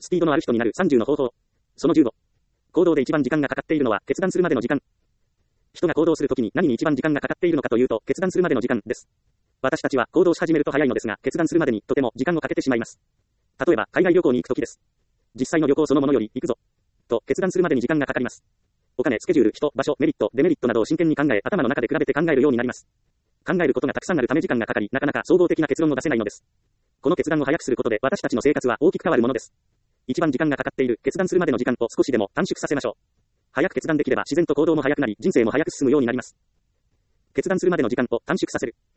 スピードのある人になる30の方法。その15。行動で一番時間がかかっているのは決断するまでの時間。人が行動するときに何に一番時間がかかっているのかというと、決断するまでの時間です。私たちは行動し始めると早いのですが、決断するまでにとても時間をかけてしまいます。例えば、海外旅行に行くときです。実際の旅行そのものより行くぞ。と決断するまでに時間がかかります。お金、スケジュール、人、場所、メリット、デメリットなどを真剣に考え、頭の中で比べて考えるようになります。考えることがたくさんあるため時間がかかり、なかなか総合的な結論を出せないのです。この決断を早くすることで私たちの生活は大きく変わるものです。一番時間がかかっている決断するまでの時間を少しでも短縮させましょう。早く決断できれば自然と行動も早くなり、人生も早く進むようになります。決断するまでの時間を短縮させる。